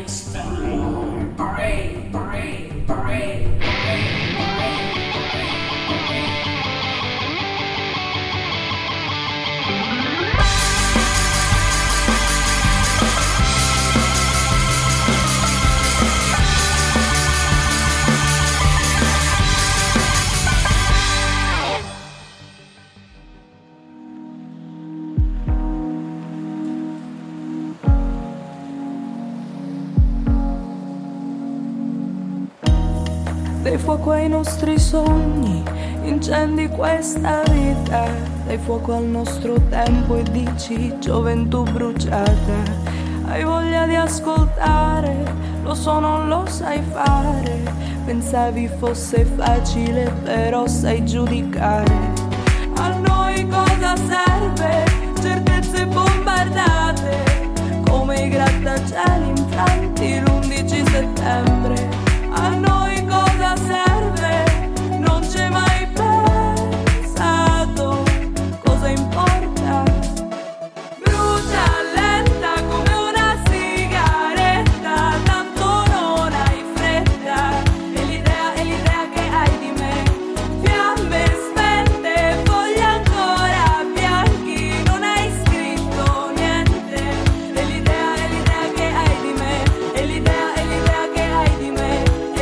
Dai fuoco ai nostri sogni, incendi questa vita. Dai fuoco al nostro tempo e dici gioventù bruciata. Hai voglia di ascoltare, lo so non lo sai fare. Pensavi fosse facile però sai giudicare. A noi cosa serve? Certezze bombardate come i grattacieli infranti l'11 settembre. A noi cosa serve? Non c'è mai pensato, cosa importa? Brucia lenta come una sigaretta, tanto non hai fretta. E l'idea che hai di me, fiamme spente, fogli ancora bianchi, non hai scritto niente. E l'idea che hai di me, e l'idea che hai di me.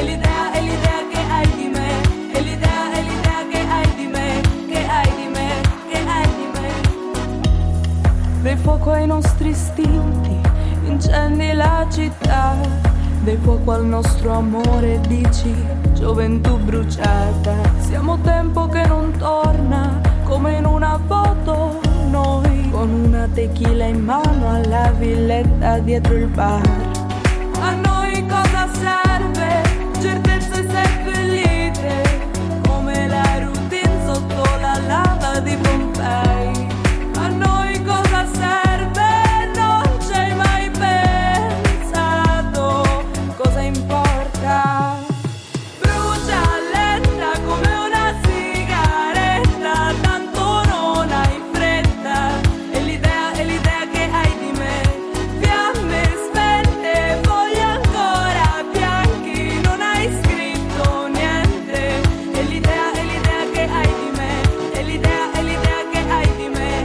Dai fuoco ai nostri istinti, incendi la città. Dai fuoco al nostro amore, dici gioventù bruciata. Siamo tempo che non torna, come in una foto. Noi con una tequila in mano alla villetta dietro il bar. A noi cosa serve? Certezze seppellite come la routine sotto la lava di Pompei. A noi cosa serve? Non ci hai mai pensato, cosa importa? Brucia lenta come una sigaretta, tanto non hai fretta. E l'idea che hai di me, fiamme spente, fogli ancora bianchi, non hai scritto niente. E l'idea che hai di me, e l'idea che hai di me.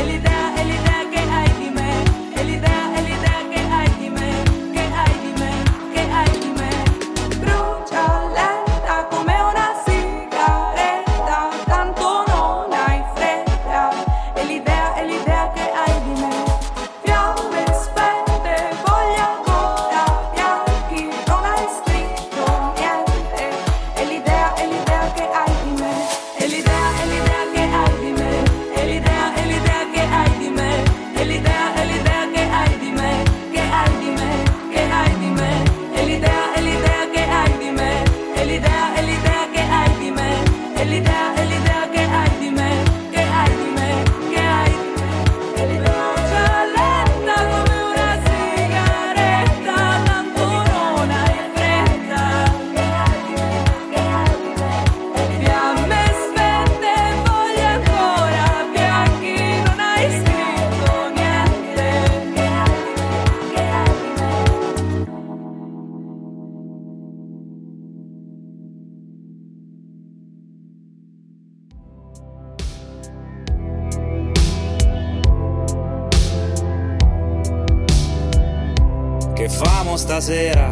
Che famo stasera?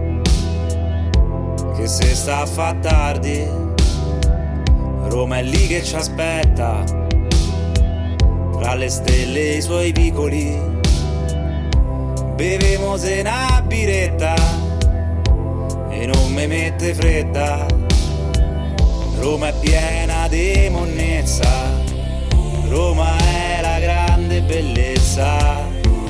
Che se sta a fa tardi, Roma è lì che ci aspetta, tra le stelle e i suoi vicoli. Bevemose una biretta e non mi mette fredda. Roma è piena di monnezza, Roma è la grande bellezza.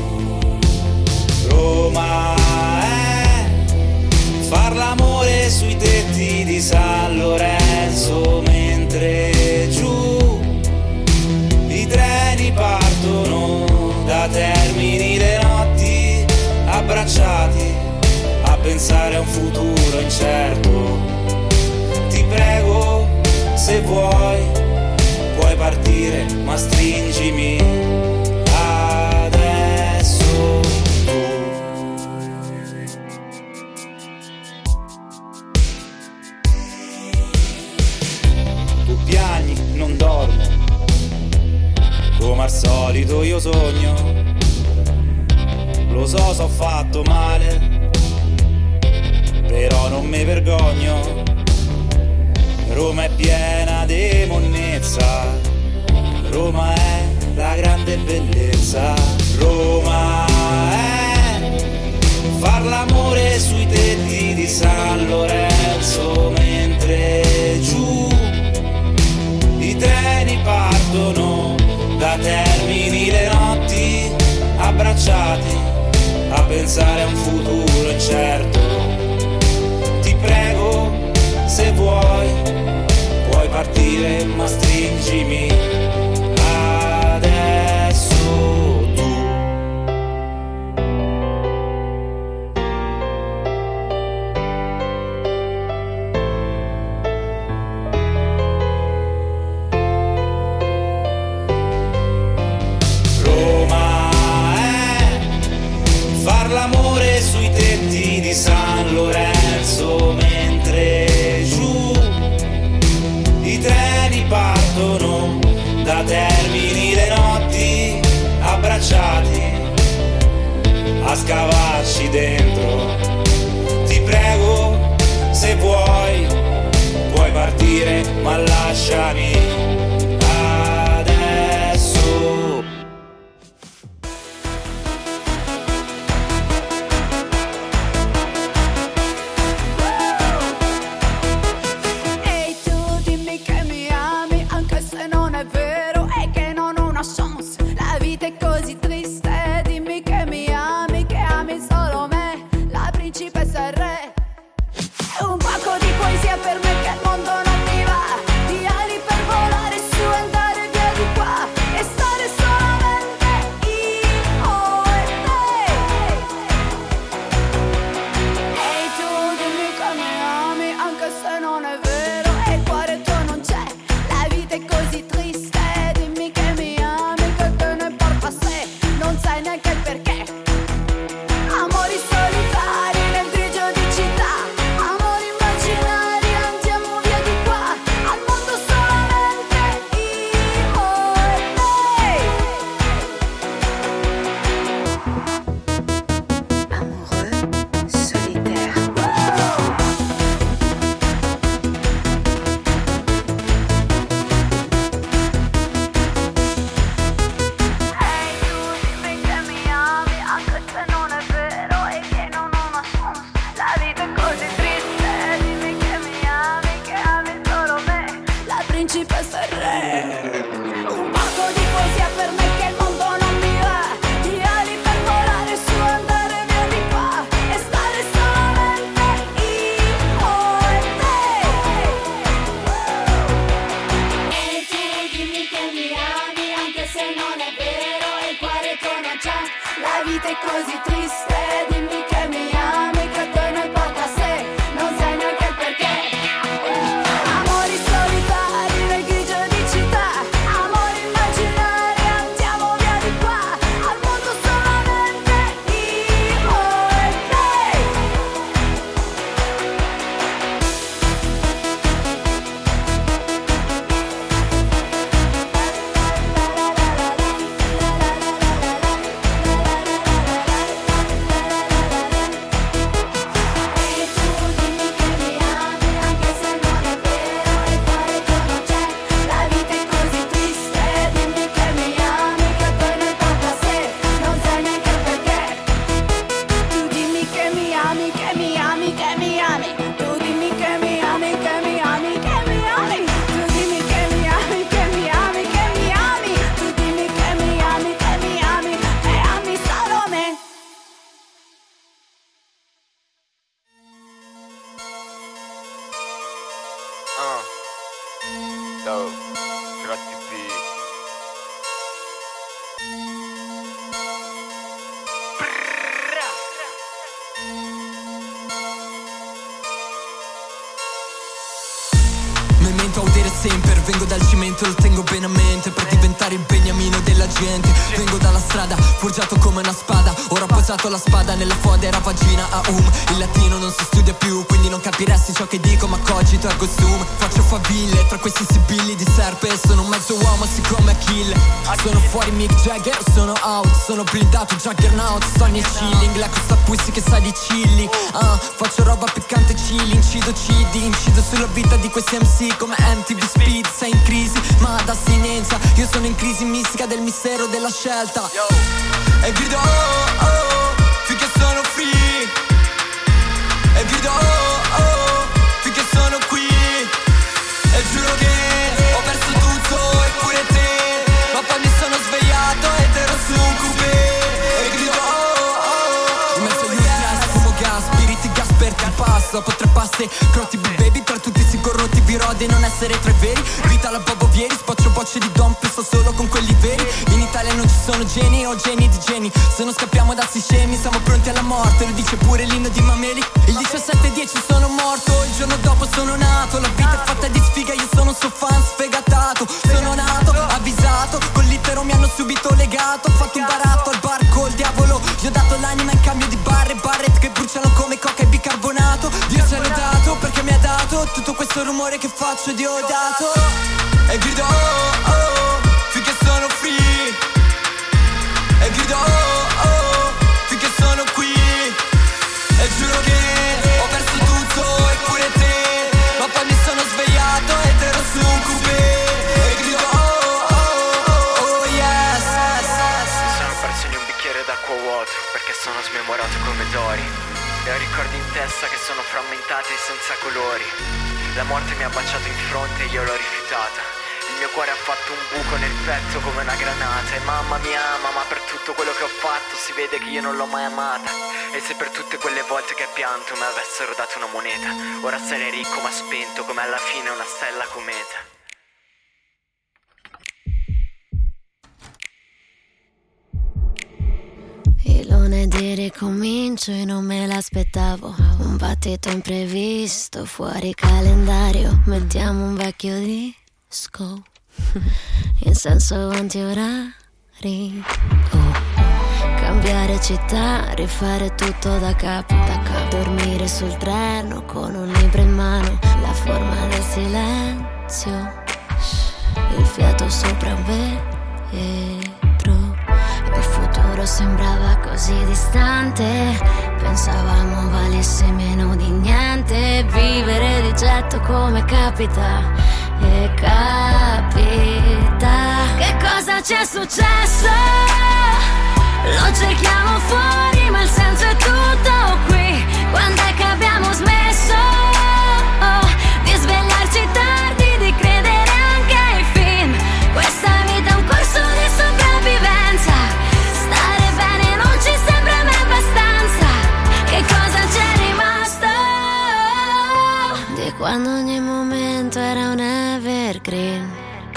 Roma è far l'amore sui tetti di San Lorenzo, mentre giù i treni partono da Termini, le notti abbracciati a pensare a un futuro incerto. Ti prego, se vuoi, puoi partire, ma stringimi adesso. Lo so fatto male, però non mi vergogno. Roma è piena di monnezza, Roma è la grande bellezza. Roma è far l'amore sui tetti di San Lorenzo, mentre giù i treni partono da Termini, le notti abbracciati a pensare a un futuro incerto. Ti prego, se vuoi, puoi partire, ma stringimi adesso tu. Roma è far l'amore sui tetti di San Lorenzo, mentre giù i treni partono da Termini, le notti abbracciati a scavarci dentro. Ti prego, se vuoi, puoi partire, ma lasciami adesso. Ehi tu, dimmi che mi ami, anche se non è vero e che non ho una chance. La vita è così triste, dimmi che mi ami, che ami solo me, la principessa e il re. Un poco di poesia per me che il mondo non mi va, di ali per voi. sempre. Vengo dal cemento, lo tengo bene a mente, per diventare il beniamino della gente. Vengo dalla strada, forgiato come una spada. Ora ho posato la spada nella fodera vagina a Il latino non si studia più, quindi non capiresti ciò che dico, ma cogito ergo sum. Faccio faville tra questi sibilli di serpe. Sono un mezzo uomo siccome Achille. Sono fuori Mick Jagger, sono out. Sono blindato Juggernaut, sto nei chilling. La costa pussy che sa di chilli. Faccio roba piccante chili, incido CD, incido sulla vita di questi MC come MTV Speed. Sei in crisi, ma ad astinenza. Io sono in crisi mistica del mistero della scelta. E grido oh oh, finché sono free. E grido oh oh, finché sono qui. E giuro che ho perso tutto eppure te. Ma poi mi sono svegliato ed ero su un coupé. E grido oh oh, in mezzo agli ultras fumo gas, spiriti gas per ti passo. Dopo 3 paste, croti baby, tra tutti si corrotti biro di non essere tra i veri. Vita alla Bobo Vieri, spaccio bocce di Dom, penso solo con quelli veri. In Italia non ci sono geni o geni di geni. Se non scappiamo da sti scemi siamo pronti alla morte. Lo dice pure l'inno di Mameli. Il 17/10 sono morto, il giorno dopo sono nato. La vita è fatta di sfiga, io sono un suo fan sfegatato. Sono nato, avvisato, con l'itero mi hanno subito legato. Ho fatto un baratto al bar col diavolo. Gli ho dato l'anima in cambio di barre che bruciano come coca e bicarbonato. Dio ce l'ho dato perché mi ha dato tutto questo rumore che faccio diodato. E grido oh oh, finché sono free. E grido oh oh, finché sono qui. E giuro che ho perso tutto eppure te. Ma poi mi sono svegliato ed ero su un coupé. E grido oh oh oh yes. Sono perso in un bicchiere d'acqua vuoto perché sono smemorato come Dori. E ho ricordi in testa che sono frammentati e senza colori. La morte mi ha baciato in fronte e io l'ho rifiutata. Il mio cuore ha fatto un buco nel petto come una granata. E mamma mi ama, ma per tutto quello che ho fatto si vede che io non l'ho mai amata. E se per tutte quelle volte che pianto mi avessero dato una moneta, ora sarei ricco ma spento come alla fine una stella cometa. Il lunedì ricomincio e non me l'aspettavo. Un battito imprevisto fuori calendario. Mettiamo un vecchio disco in senso anti-orari. Cambiare città, rifare tutto da capo. Dormire sul treno con un libro in mano. La forma del silenzio, il fiato sopra un vetro. Il futuro sembrava così distante. Pensavamo valesse meno di niente. Vivere di getto come capita. E capita. Che cosa ci è successo? Lo cerchiamo fuori ma il senso è tutto qui. Quando è che abbiamo smesso di svegliarci tardi, di credere anche ai film? Questa vita è un corso di sopravvivenza. Stare bene non ci sembra mai abbastanza. Che cosa c'è rimasto di quando ogni momento era un evergreen?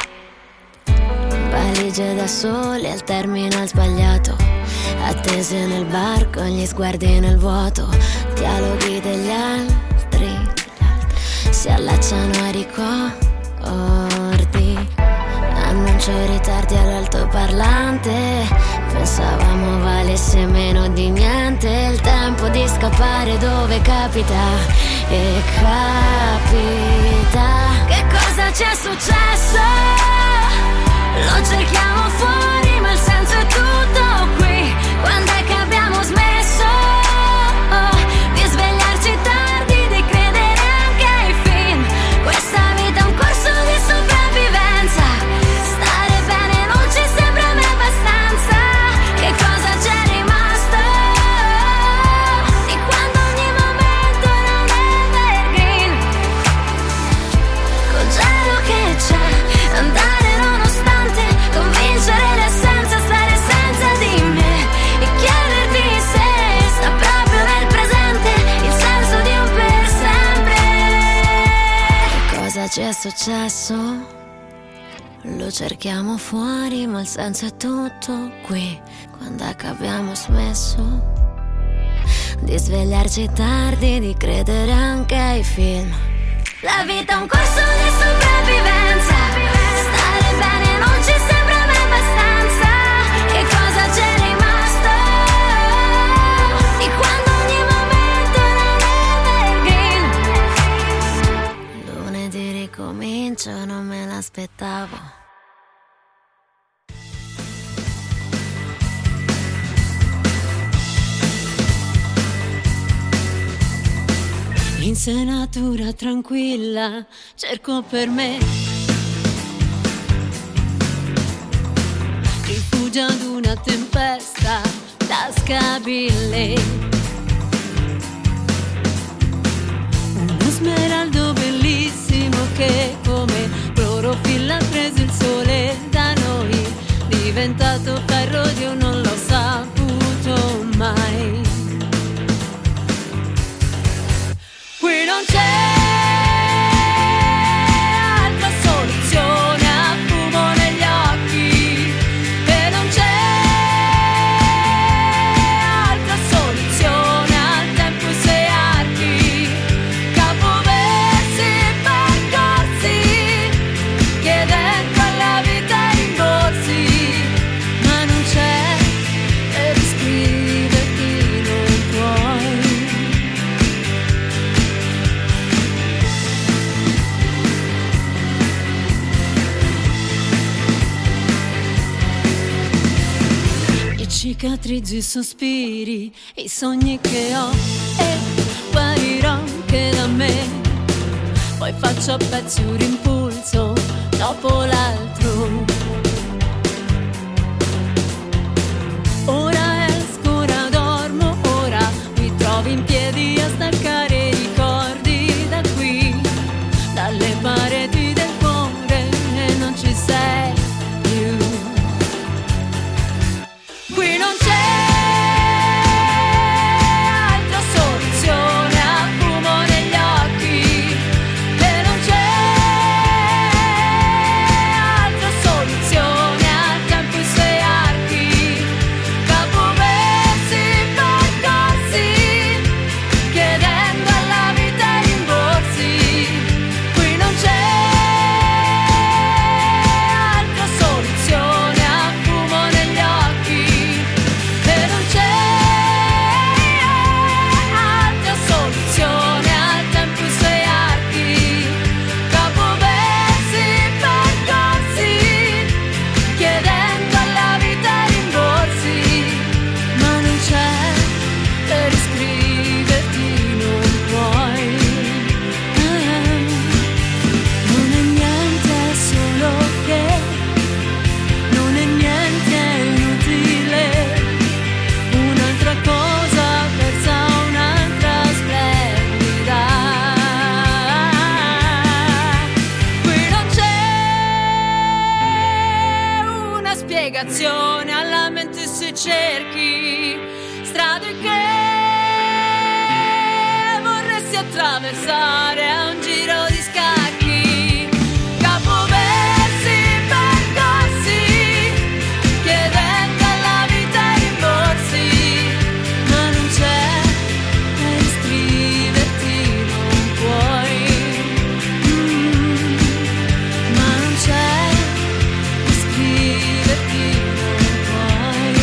Valigie da sole al terminal sbagliato, attese nel bar con gli sguardi nel vuoto. Dialoghi degli altri si allacciano ai ricordi. Annuncio i ritardi all'altoparlante. Pensavamo valesse meno di niente. Il tempo di scappare dove capita. E capita. Che cosa ci è successo? Lo cerchiamo fuori ma il senso è tutto qui. Quando è che abbiamo smesso di svegliarci tardi, di credere anche ai film? Questa vita è un corso di sopravvivenza. Stare bene non ci sembra mai abbastanza. Che cosa c'è rimasto di quando ogni momento era un evergreen? Col gelo che c'è, andare nonostante, convincere l'essenza, stare senza di me e chiederti se sta proprio nel presente il senso di un per sempre. Che cosa ci è successo? Lo cerchiamo fuori ma il senso è tutto qui. Quando è che abbiamo smesso di svegliarci tardi, di credere anche ai film? La vita è un corso di sopravvivenza. sopravvivenza. Stare bene non ci sembra mai abbastanza. Che cosa c'è rimasto di quando ogni momento era evergreen? Lunedì ricomincio, non me l'aspettavo. Insenatura tranquilla, cerco per me rifugio ad una tempesta tascabile. Uno smeraldo bellissimo che come clorofilla ha preso il sole da noi, diventato ferro io non l'ho saputo mai. Qui non c'è altra soluzione a fumo negli occhi, e non c'è altra soluzione al tempo e sei archi, capoversi, percorsi, chiedendo alla vita rimborsi, ma non c'è per iscriverti, non puoi. Cicatrizzi, sospiri, i sogni che ho, e guarirò anche da me. Poi faccio a pezzi un rimpulso dopo l'altro. Ora esco, ora dormo, ora mi trovo in piedi a staccare i ricordi da qui, dalle pareti del cuore, e non ci sei più. Qui non c'è altra soluzione a fumo negli occhi, e non c'è altra soluzione al tempo e sei archi, capoversi, percorsi, chiedendo alla vita rimborsi. Qui non c'è altra soluzione a fumo negli occhi, e non c'è altra soluzione al tempo e sei archi, capoversi, percorsi, chiedendo alla vita rimborsi, ma non c'è per iscriverti, non puoi. Non è niente, è solo che non è niente, è inutile. Un'altra cosa persa, un'altra splendida. Qui non c'è una spiegazione alla mente se cerchi strade che vorresti attraversare a un giro di scacchi, capoversi, percorsi, chiedendo alla vita rimborsi, ma non c'è per iscriverti, non puoi. Ma non c'è per iscriverti, non puoi.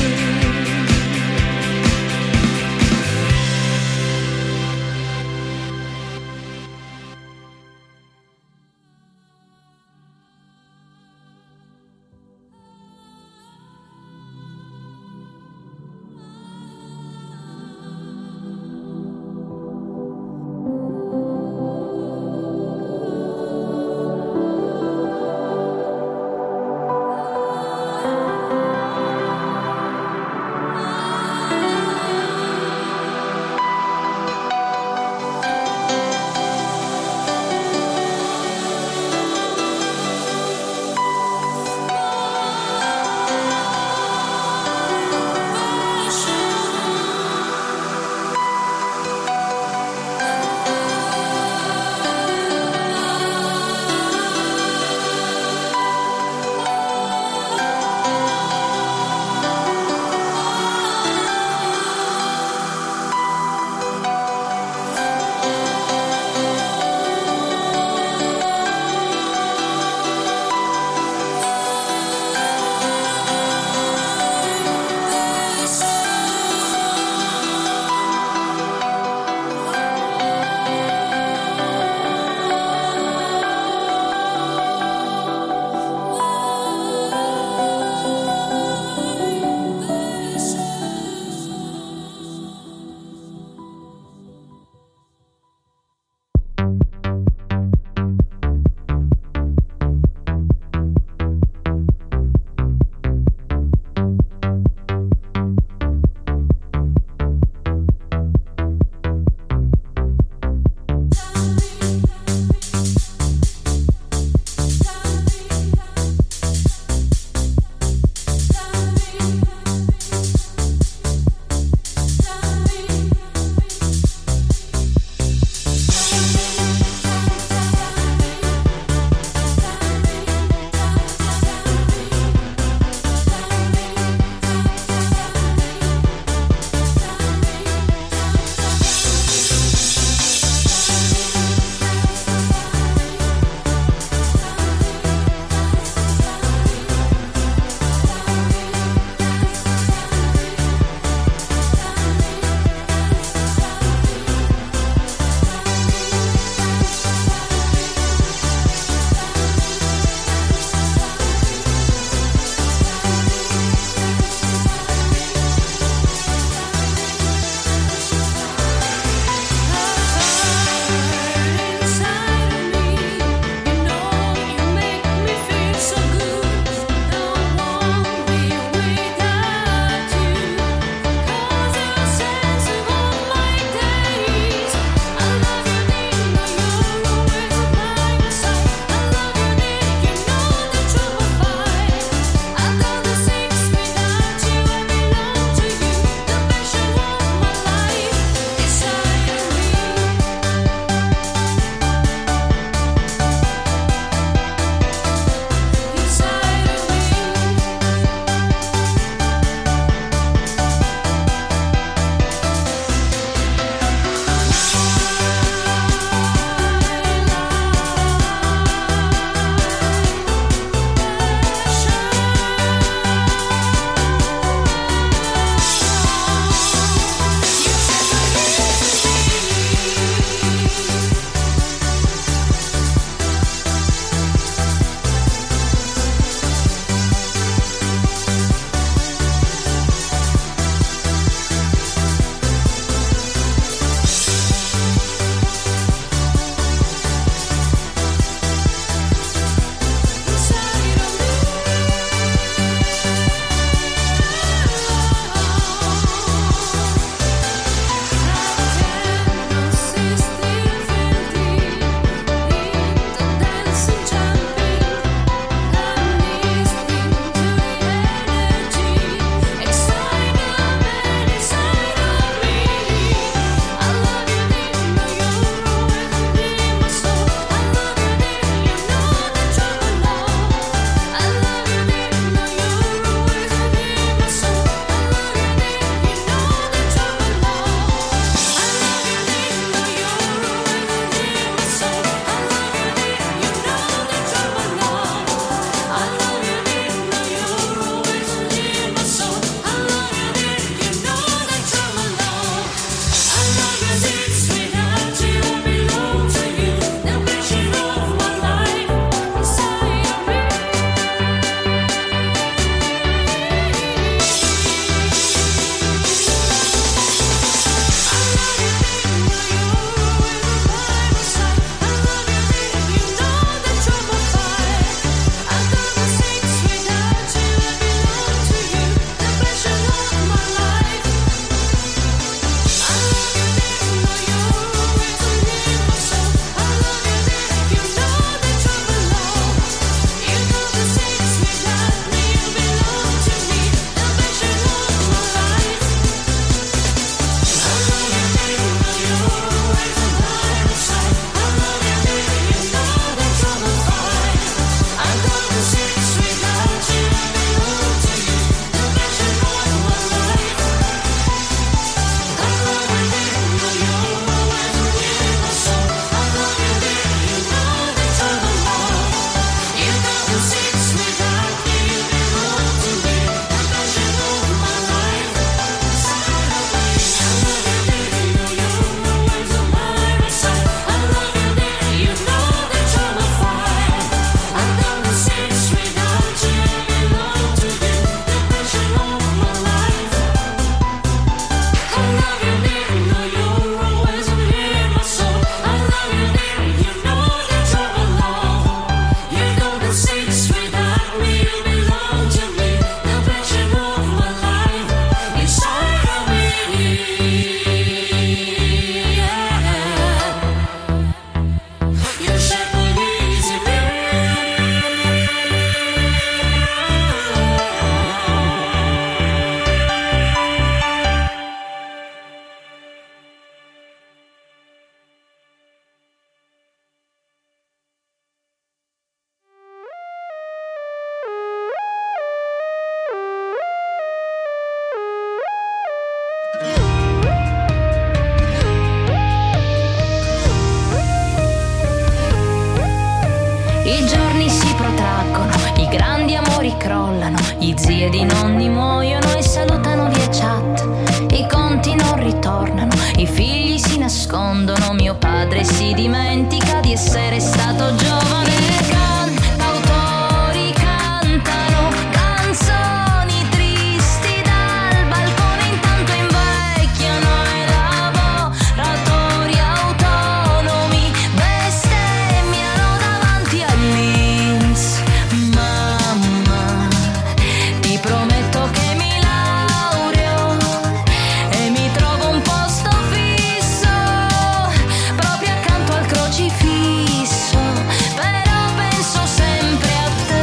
I giorni si protraggono, i grandi amori crollano, gli zii ed i nonni muoiono e salutano via chat. I conti non ritornano, i figli si nascondono, mio padre si dimentica di essere stato giovane. I cantautori cantano canzoni tristi dal balcone, intanto invecchiano i lavoratori autonomi bestemmiano davanti all'Inps. Mamma, ti prometto che mi laureo e mi trovo un posto fisso proprio accanto al crocifisso, però penso sempre a te.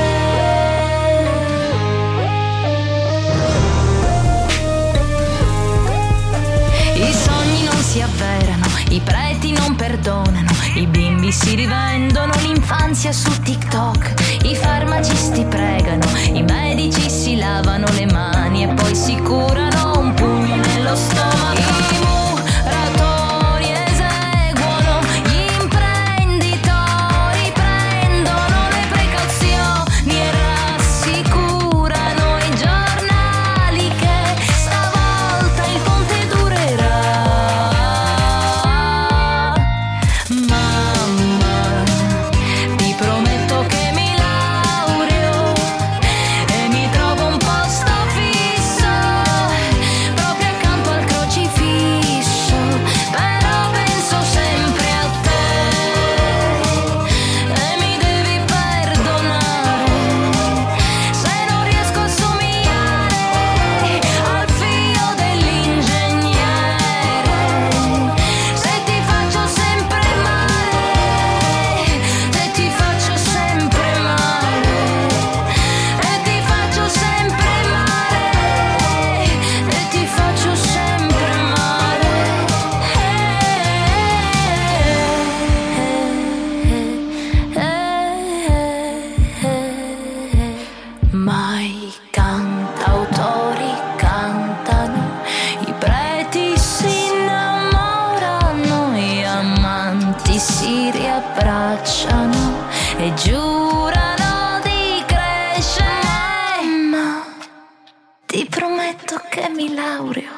I sogni non si avverano, i preti non perdonano, i bimbi si rivendono l'infanzia su TikTok, i farmacisti pregano, i medici si lavano le mani e poi si curano un pugno nello stomaco. I muratori eseguono, gli imprenditori prendono le precauzioni e rassicurano i giornali che stavolta il ponte durerà. Mamma, ti prometto che mi laureo e mi trovo un posto fisso proprio accanto al crocifisso, però penso sempre a te e mi devi perdonare se non riesco a somigliare al figlio dell'ingegnere, se ti faccio sempre male, se ti faccio sempre male, e ti faccio sempre male, e ti faccio sempre male. Ma i cantautori cantano, i preti si innamorano, gli amanti si riabbracciano e giurano di crescere. Ma ti prometto che mi laureo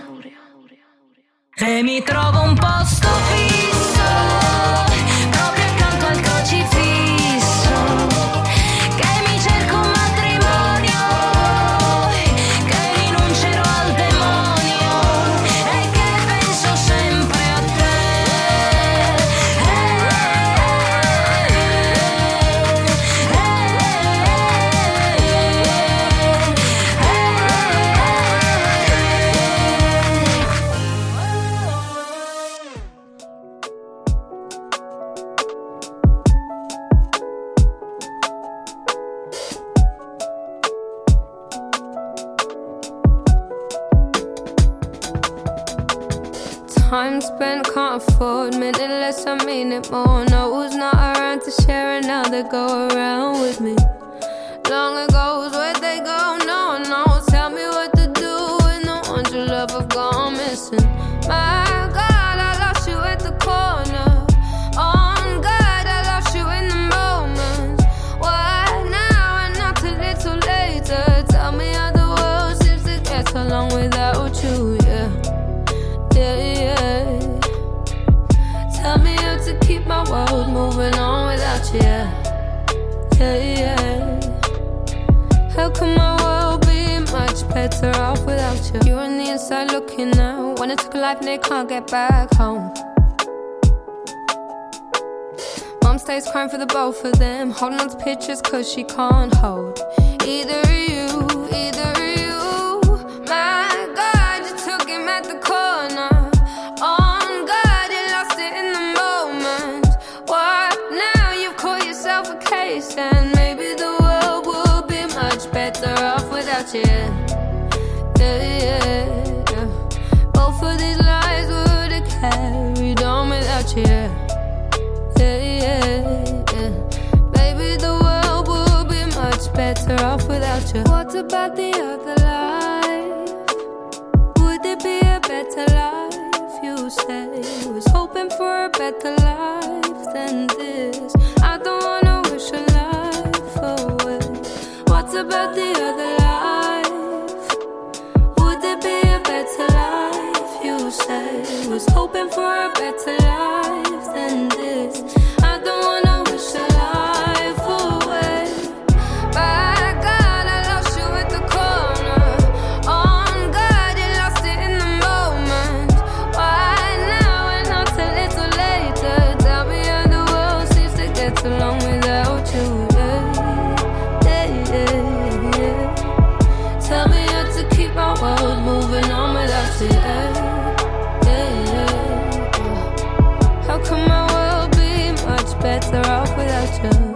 e mi trovo un posto fisso proprio accanto al crocifisso, che mi cerco un matrimonio, che rinuncerò al demonio e che penso sempre a te. Time spent, can't afford, minute less, I mean it more. No, who's not around to share and now they go around with me. Long ago, where'd they go? No one knows. Tell me what to do when the ones you love have gone missing. My God, I lost you at the corner. On God, I lost you in the moment. Why now and not a little later? Tell me how the world seems to get along without you, yeah. Yeah, yeah. Tell me how to keep my world moving on without you, yeah. Yeah, yeah. How can my world be much better off without you? You're on the inside looking out. When I took a life and they can't get back home. Mom stays crying for the both of them, holding on to pictures cause she can't hold either you, either you. My God, you took him at the corner. On God, you lost it in the moment. What now? You've caught yourself a case, and maybe the world would be much better off without you. Yeah, yeah, yeah. Both of these lives would have carried on without you. Yeah, yeah, yeah. Baby, the world would be much better off without you. What about the other life? Would it be a better life? You say was hoping for a better life than this. I don't wanna wish a life was hoping for a better life than this. I don't wanna wish a life away. By God, I lost you at the corner. On God, you lost it in the moment. Why now and not a little later? Tell me how the world seems to get along without you. Tell me how to keep my world moving on without you. How can my world be much better off without you?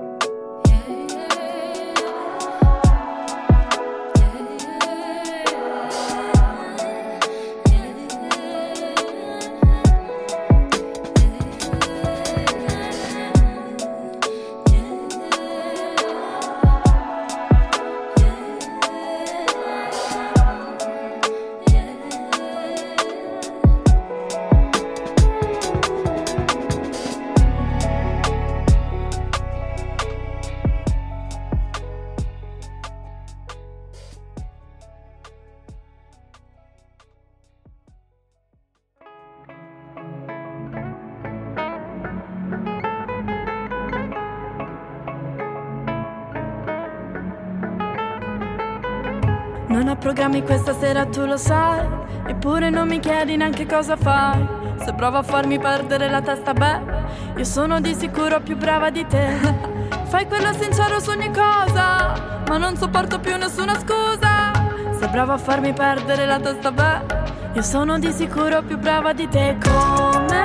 Non ho programmi questa sera, tu lo sai. Eppure non mi chiedi neanche cosa fai. Se provo a farmi perdere la testa, beh, io sono di sicuro più brava di te. Fai quello sincero su ogni cosa, ma non sopporto più nessuna scusa. Se provo a farmi perdere la testa, beh, io sono di sicuro più brava di te. Come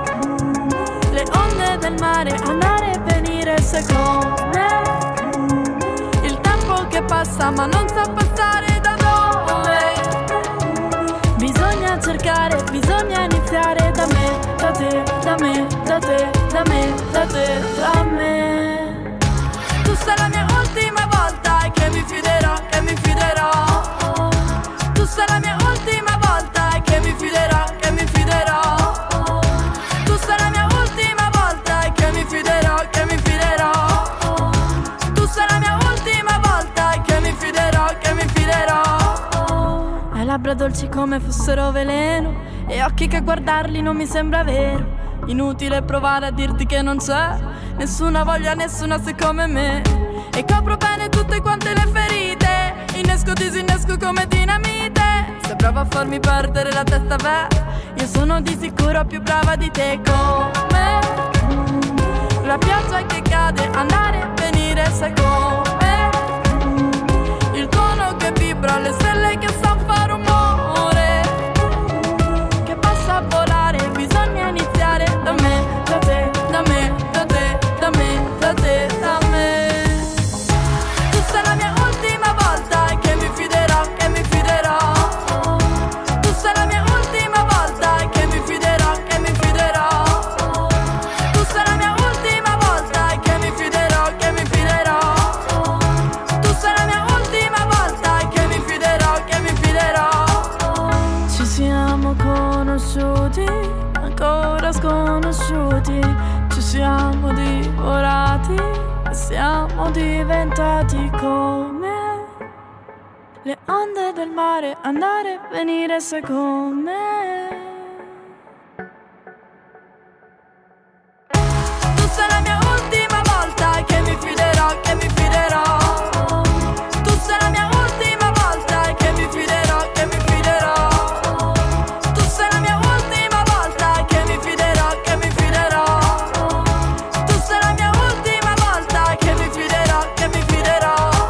le onde del mare, andare e venire secondo il tempo che passa ma non sa passare da dove. Bisogna cercare, bisogna iniziare da me, da te, da me, da te, da me, da te, da me. Tu sei la mia ultima volta e che mi fiderò, che mi fiderò. Tu sei la mia ultima volta e che mi fiderò, che mi fiderò. Tu sei la mia ultima volta e che mi fiderò, che mi fiderò. Tu sei la mia ultima volta e che mi fiderò, che mi fiderò. Hai labbra dolci come fossero veleno e occhi che a guardarli non mi sembra vero. Inutile provare a dirti che non c'è nessuna voglia, nessuna sei come me. E copro bene tutte quante le ferite, innesco, disinnesco come dinamite. Se provo a farmi perdere la testa, beh, io sono di sicuro più brava di te. Come la pioggia che cade, andare e venire, sai come il tuono che vibra, le stelle che sa fare rumore, che passa a volare. Bisogna iniziare da me, da te, da me, da te, da me, da te, da me. Tu sei la mia ultima volta e che mi fiderò, che mi fiderò. Tu sei la mia ultima volta e che mi fiderò, che mi fiderò. Tu sei la mia ultima volta e che mi fiderò, che mi fiderò. Tu sei la mia ultima volta e che mi fiderò, che mi fiderò. Ci siamo conosciuti, ancora sconosciuti. Ci siamo divorati e siamo diventati come le onde del mare, andare e venire, sai come. Tu sei la mia ultima volta che mi fiderò, che mi fiderò. Tu sei la mia ultima volta che mi fiderò, che mi fiderò. Tu sei la mia ultima volta che mi fiderò, che mi fiderò. Tu sei la mia ultima volta che mi fiderò, che mi fiderò.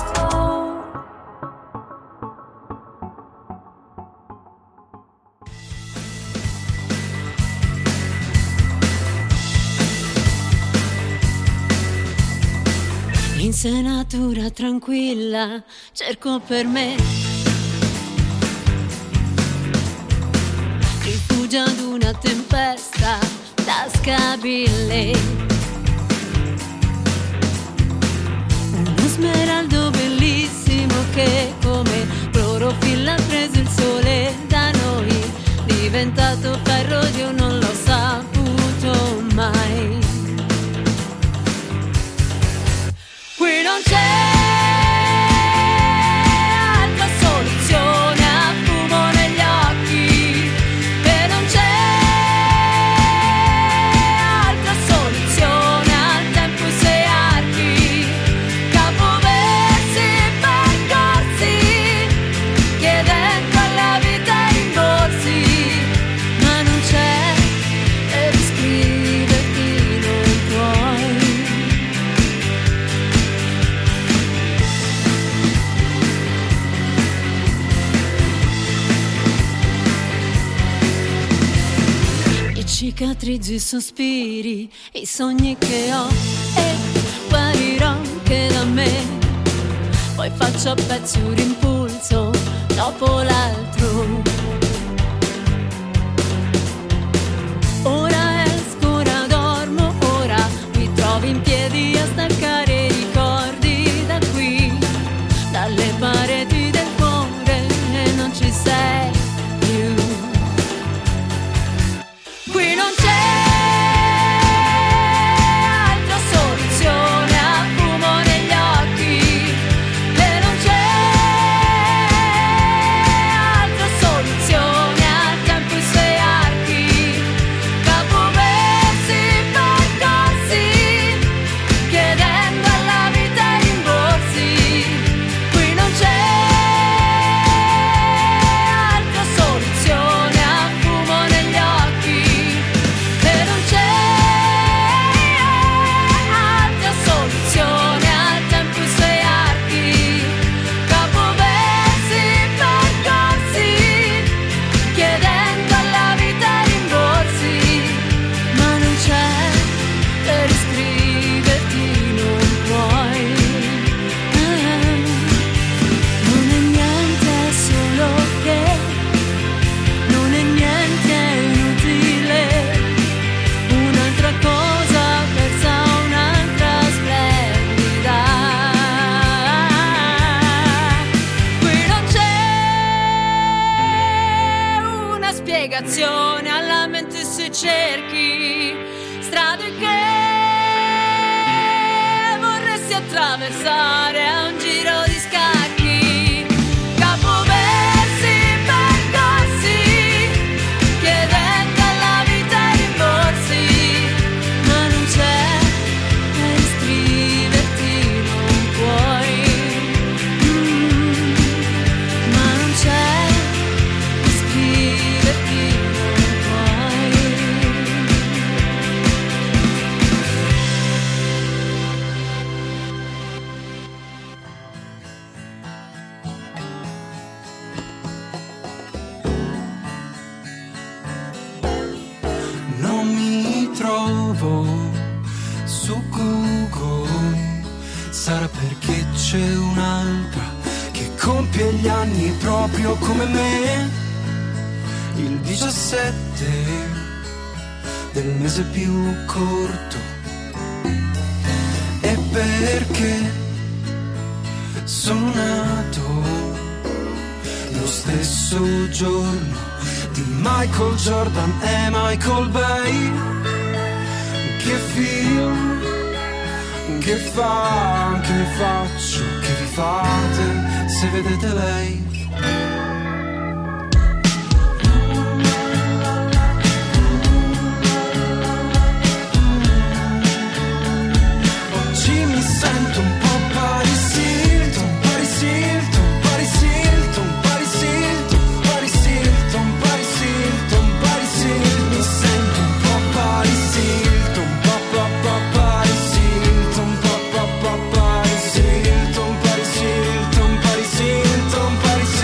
Insenatura tranquilla, cerco per me rifugio ad una tempesta tascabile. Uno smeraldo bellissimo che come clorofilla ha preso il sole da noi, diventato ferro, io non l'ho saputo mai. Qui non c'è altra soluzione, a fumo negli occhi, e non c'è Cicatrizzi, sospiri, i sogni che ho e guarirò anche da me. Poi faccio a pezzi un impulso dopo l'altro. Ora esco, ora dormo, ora mi trovo in piedi a staccare i ricordi da qui, dalle pareti del cuore e non ci sei più. Qui non c'è altra soluzione a fumo negli occhi, e non c'è altra soluzione a tempo i suoi archi, capoversi, percorsi, chiedendo alla vita rimborsi. Qui non c'è altra soluzione a fumo negli occhi, e non c'è altra soluzione al tempo i suoi archi, capoversi, percorsi, chiedendo alla vita rimborsi. Ma non c'è per iscriverti, non puoi. Non è niente, è solo che non è niente, è inutile. Un'altra cosa persa, un'altra splendida. Qui non c'è una spiegazione alla mente se cerchi strade che vorresti attraversare a un giro di scacchi, capoversi, percorsi, chiedendo alla vita rimborsi. Ma non c'è per iscriverti, non puoi. Ma non c'è per iscriverti, non puoi. Non mi trovo su Google, sarà perché c'è un'altra che compie gli anni proprio come me, il 17 del mese più corto. E perché sono nato lo stesso giorno di Michael Jordan e Michael Bay. Che film, che fa, che mi faccio, che vi fate se vedete lei. Oggi mi sento un po' Paris Hilton, Paris Hilton, Paris Hilton, Paris Hilton, Paris Hilton, Paris Hilton, Paris Hilton. Mi sento un po' Paris Hilton, Paris Hilton, Paris Hilton, Paris Hilton, Paris Hilton, Paris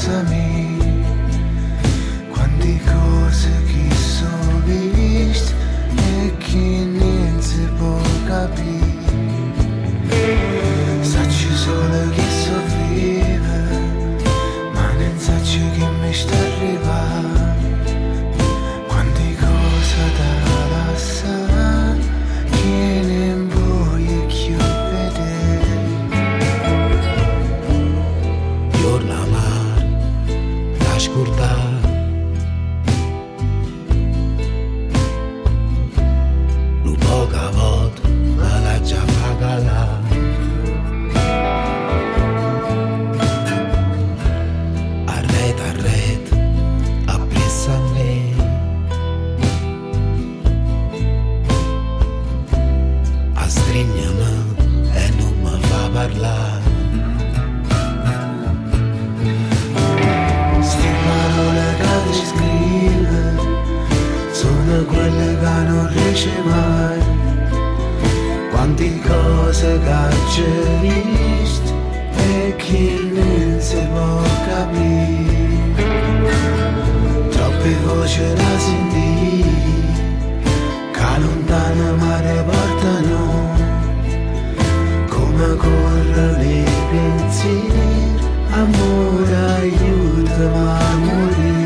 passami, quante cose che so vist e che non si può capire. Sacci solo che so vive, ma non sacci che mi sta arrivando. Quante cose da lasciare che non voglio più vedere. Giorno amaro da scordare, un poca volta la già pagata. Ste parole che ci scrive sono quelle che non riesce mai. Quante cose che ci visto e che non si può capire. Troppe voci da sentire che lontano mare portano. Come corrono i pensieri, amore aiutami a morire.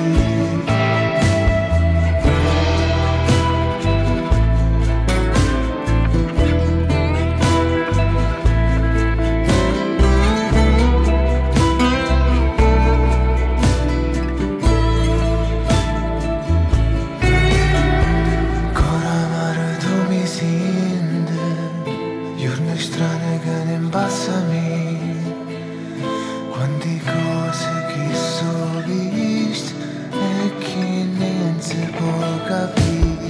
Ancora amare tu mi senti, giorni strane che non passami. Quante cose che so vist e che non si può capire.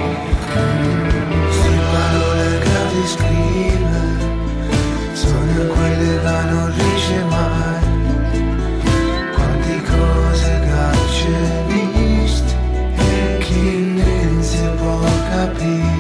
Ste parole che ti scrive sono quelle che non riesce mai. Quante cose che c'è vist e che non si può capire.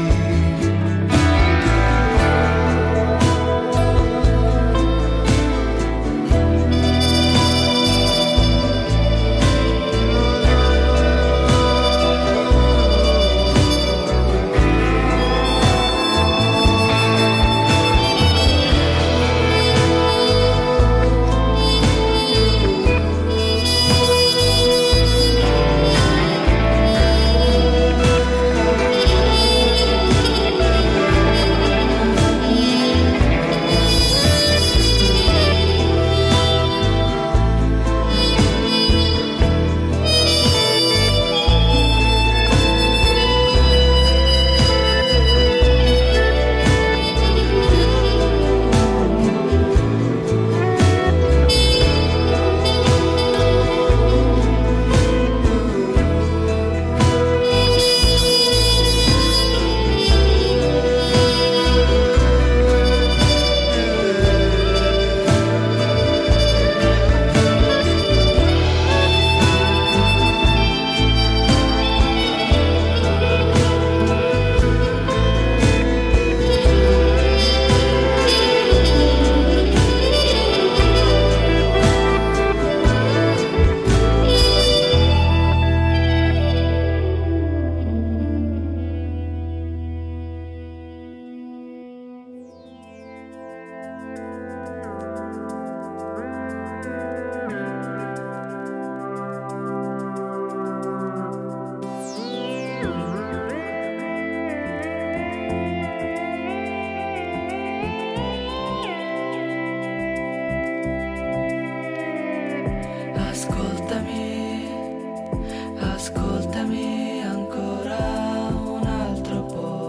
Ascoltami ancora un altro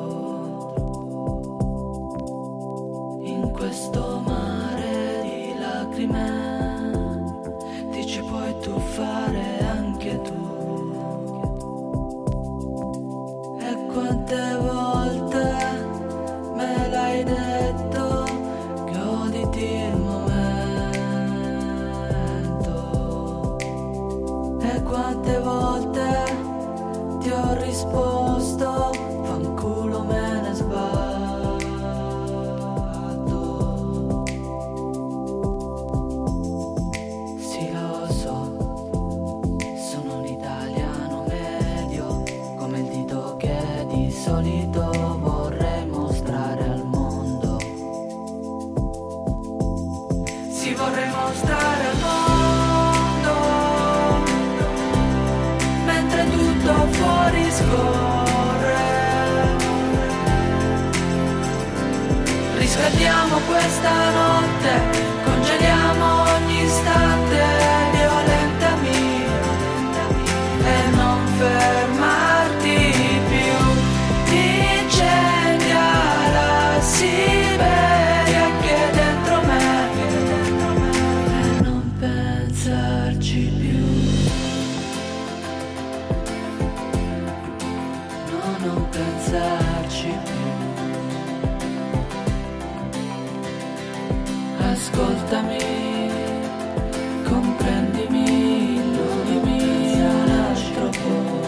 po'. In questo mare di lacrime ti ci puoi tuffare anche tu. E quante volte me l'hai detto che oditi il momento. E quante volte ti ho risposto, fanculo me ne sbatto. Sì lo so, Sì, vorrei mostrare al mondo mentre tutto fuori scorre. Riscaldiamo questa notte, congeliamo ogni istante, violentami e non fermarti più. Incendia la Siberia che è dentro me e non pensarci più. No, non pensarci più. Ascoltami, comprendimi, illudimi un altro po'.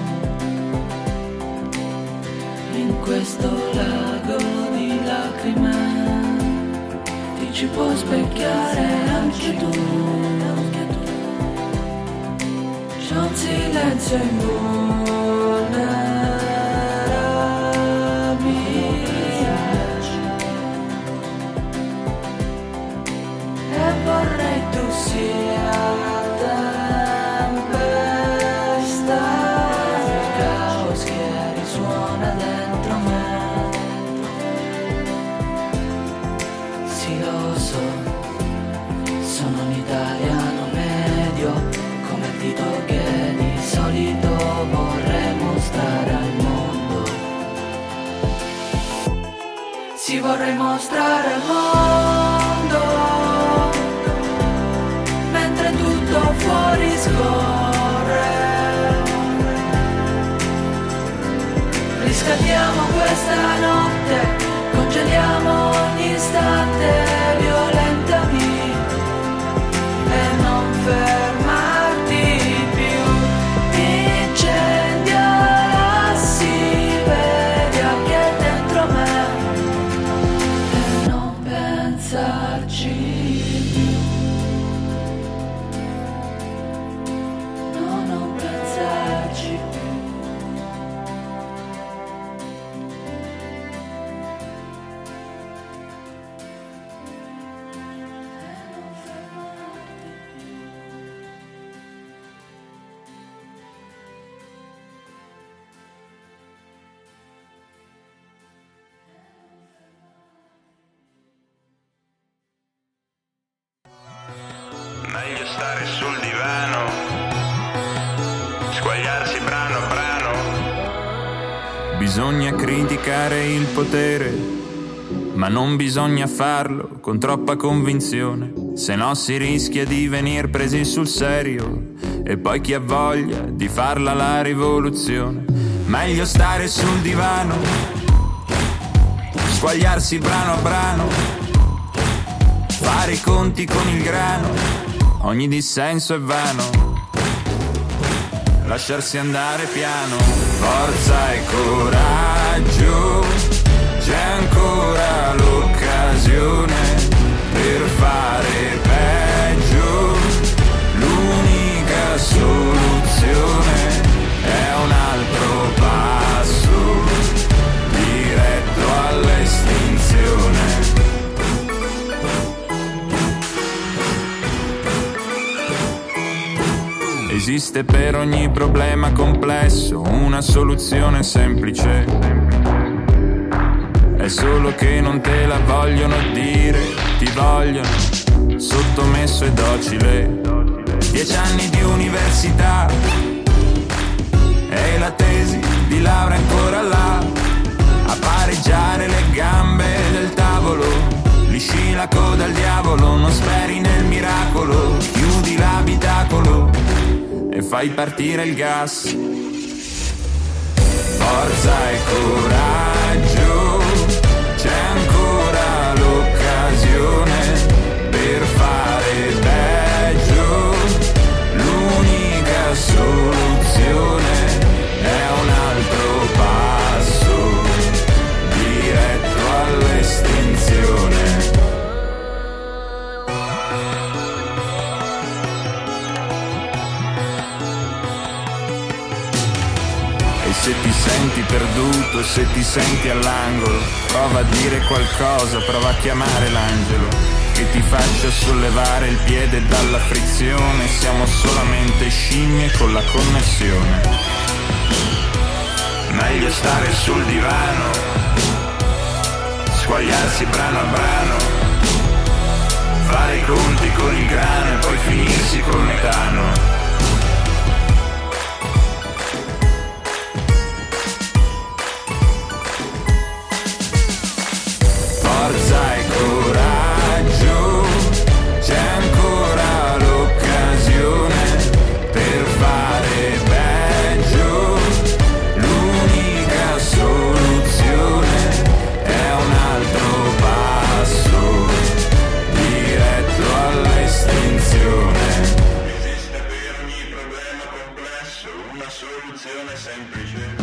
In questo lago di lacrime ti ci puoi specchiare anche tu. C'è un silenzio invulnerabile e vorrei tu sia tempesta, il caos che risuona dentro me. Sì, lo so, sono un italiano medio, come il dito che di solito vorrei mostrare al mondo. Sì, vorrei mostrare al mondo mentre tutto fuori scorre. Riscattiamo questa notte, congeliamo ogni istante, violentami e non fermarti più. Incendia la Siberia che è dentro me e non pensarci più. No, non pensarci più. Meglio stare sul divano, squagliarsi brano a brano. Bisogna criticare il potere, ma non bisogna farlo con troppa convinzione, se no si rischia di venir presi sul serio e poi chi ha voglia di farla la rivoluzione. Meglio stare sul divano, squagliarsi brano a brano, fare i conti con il grano, ogni dissenso è vano, lasciarsi andare piano. Forza e coraggio, c'è ancora l'occasione per fare peggio. L'unica soluzione è un altro passo diretto all'estinzione. Esiste per ogni problema complesso una soluzione semplice, è solo che non te la vogliono dire, ti vogliono sottomesso e docile. 10 anni di università e la tesi di laurea ancora là, a pareggiare le gambe del tavolo, lisci la coda al diavolo, non speri nel miracolo, chiudi l'abitacolo e fai partire il gas. Forza e coraggio, c'è ancora l'occasione per fare peggio. L'unica soluzione è un altro passo diretto all'estinzione. Se ti senti perduto, se ti senti all'angolo, prova a dire qualcosa, prova a chiamare l'angelo che ti faccio sollevare il piede dalla frizione. Siamo solamente scimmie con la connessione. Meglio stare sul divano, squagliarsi brano a brano, fare i conti con il grano e poi finirsi col metano. Forza e coraggio, c'è ancora l'occasione per fare peggio. L'unica soluzione è un altro passo diretto all'estinzione. Esiste per ogni problema complesso una soluzione semplice.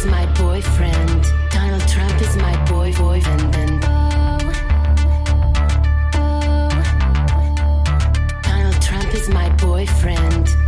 is my boyfriend. Donald Trump is my boyfriend. Donald Trump is my boyfriend.